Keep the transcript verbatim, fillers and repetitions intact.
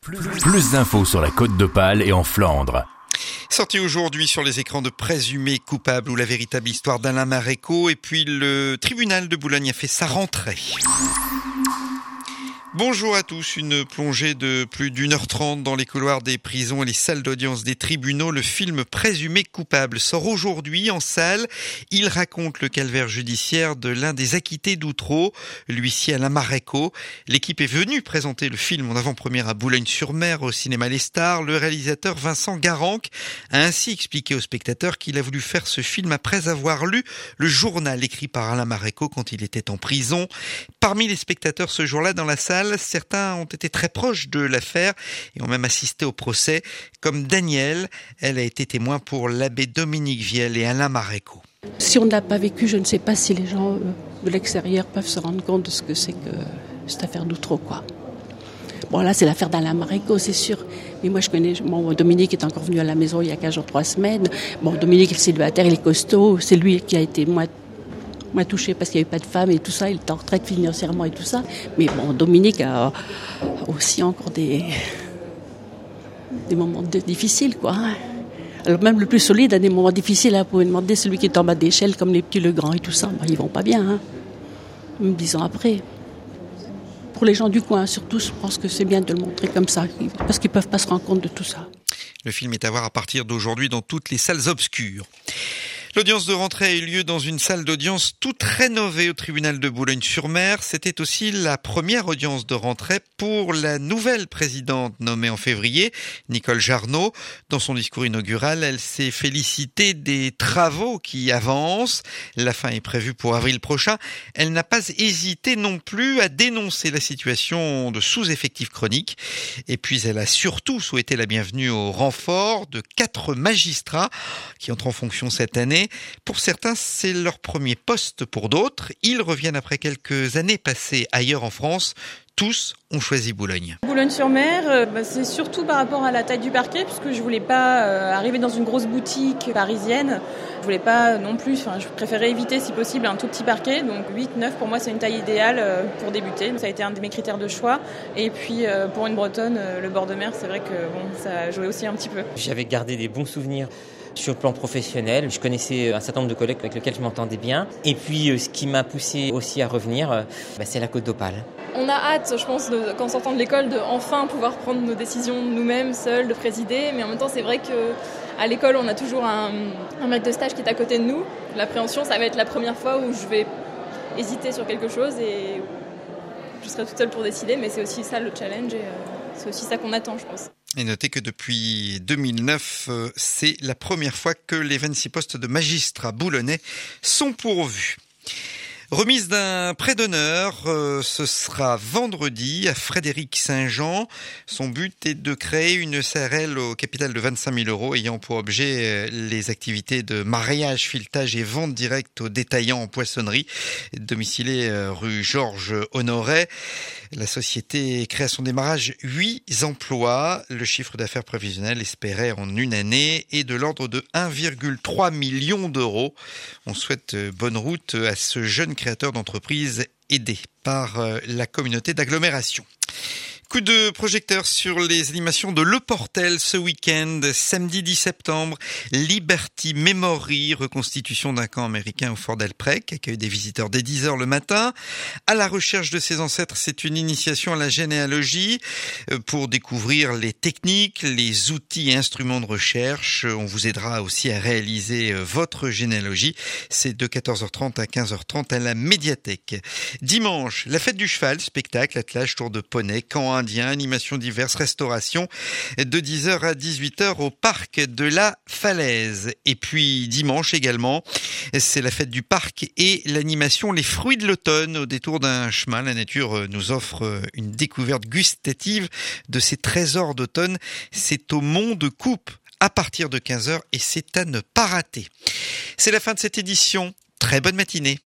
Plus, plus d'infos sur la Côte d'Opale et en Flandre. Sorti aujourd'hui sur les écrans de Présumé coupable ou la véritable histoire d'Alain Marécaux, et puis le tribunal de Boulogne a fait sa rentrée. Bonjour à tous, une plongée de plus d'une heure trente dans les couloirs des prisons et les salles d'audience des tribunaux. Le film Présumé coupable sort aujourd'hui en salle. Il raconte le calvaire judiciaire de l'un des acquittés d'Outreau, l'huissier Alain Marécaux. L'équipe est venue présenter le film en avant-première à Boulogne-sur-Mer au cinéma Les Stars. Le réalisateur Vincent Garanc a ainsi expliqué aux spectateurs qu'il a voulu faire ce film après avoir lu le journal écrit par Alain Marécaux quand il était en prison. Parmi les spectateurs ce jour-là dans la salle, certains ont été très proches de l'affaire et ont même assisté au procès, comme Danielle. Elle a été témoin pour l'abbé Dominique Viel et Alain Marécaux. Si on ne l'a pas vécu, je ne sais pas si les gens de l'extérieur peuvent se rendre compte de ce que c'est que cette affaire d'Outreau, quoi. Bon, là, c'est l'affaire d'Alain Marécaux, c'est sûr. Mais moi, je connais... Bon, Dominique est encore venu à la maison il y a quinze jours, trois semaines. Bon, Dominique, il est célibataire, il est costaud. C'est lui qui a été... Moi, m'a touché parce qu'il n'y avait pas de femme et tout ça, il était en retraite financièrement et tout ça. Mais bon, Dominique a aussi encore des, des moments de, difficiles, quoi. Alors même le plus solide a des moments difficiles, hein. Vous pouvez demander celui qui est en bas d'échelle, comme les petits Legrand et tout ça, ben, ils vont pas bien, hein. Même dix ans après. Pour les gens du coin, surtout, je pense que c'est bien de le montrer comme ça, parce qu'ils peuvent pas se rendre compte de tout ça. Le film est à voir à partir d'aujourd'hui dans toutes les salles obscures. L'audience de rentrée a eu lieu dans une salle d'audience toute rénovée au tribunal de Boulogne-sur-Mer. C'était aussi la première audience de rentrée pour la nouvelle présidente nommée en février, Nicole Jarnot. Dans son discours inaugural, elle s'est félicitée des travaux qui avancent. La fin est prévue pour avril prochain. Elle n'a pas hésité non plus à dénoncer la situation de sous-effectif chronique. Et puis elle a surtout souhaité la bienvenue au renfort de quatre magistrats qui entrent en fonction cette année. Pour certains, c'est leur premier poste. Pour d'autres, ils reviennent après quelques années passées ailleurs en France. Tous ont choisi Boulogne. Boulogne-sur-Mer, euh, bah, c'est surtout par rapport à la taille du parquet, puisque je voulais pas euh, arriver dans une grosse boutique parisienne. Je voulais pas non plus, enfin, je préférais éviter si possible un tout petit parquet. Donc huit neuf pour moi c'est une taille idéale euh, pour débuter. Ça a été un de mes critères de choix. Et puis euh, pour une Bretonne, euh, le bord de mer, c'est vrai que bon, ça a joué aussi un petit peu. J'avais gardé des bons souvenirs sur le plan professionnel. Je connaissais un certain nombre de collègues avec lesquels je m'entendais bien. Et puis ce qui m'a poussé aussi à revenir, bah, c'est la Côte d'Opale. On a hâte, je pense, de, quand on sortant de l'école, de enfin pouvoir prendre nos décisions nous-mêmes, seuls, de présider. Mais en même temps, c'est vrai qu'à l'école, on a toujours un, un maître de stage qui est à côté de nous. L'appréhension, ça va être la première fois où je vais hésiter sur quelque chose et je serai toute seule pour décider. Mais c'est aussi ça le challenge et euh, c'est aussi ça qu'on attend, je pense. Et notez que depuis deux mille neuf, c'est la première fois que les vingt-six postes de magistrats boulonnais sont pourvus. Remise d'un prêt d'honneur, euh, ce sera vendredi à Frédéric Saint-Jean. Son but est de créer une S A R L au capital de vingt-cinq mille euros ayant pour objet les activités de mariage, filetage et vente directe aux détaillants en poissonnerie, domicilé rue Georges Honoret. La société crée à son démarrage huit emplois. Le chiffre d'affaires prévisionnel espéré en une année est de l'ordre de un virgule trois million d'euros. On souhaite bonne route à ce jeune créateur d'entreprise aidé par la communauté d'agglomération. Coup de projecteur sur les animations de Le Portel ce week-end, samedi dix septembre, Liberty Memory, reconstitution d'un camp américain au Fort Delprec, accueille des visiteurs dès dix heures le matin. À la recherche de ses ancêtres, c'est une initiation à la généalogie pour découvrir les techniques, les outils et instruments de recherche. On vous aidera aussi à réaliser votre généalogie. C'est de quatorze heures trente à quinze heures trente à la médiathèque. Dimanche, la fête du cheval, spectacle, attelage, tour de poney, camp indien, animations diverses, restauration de dix heures à dix-huit heures au parc de la Falaise. Et puis dimanche également, c'est la fête du parc et l'animation Les Fruits de l'automne au détour d'un chemin. La nature nous offre une découverte gustative de ces trésors d'automne. C'est au Mont de Coupe à partir de quinze heures et c'est à ne pas rater. C'est la fin de cette édition. Très bonne matinée.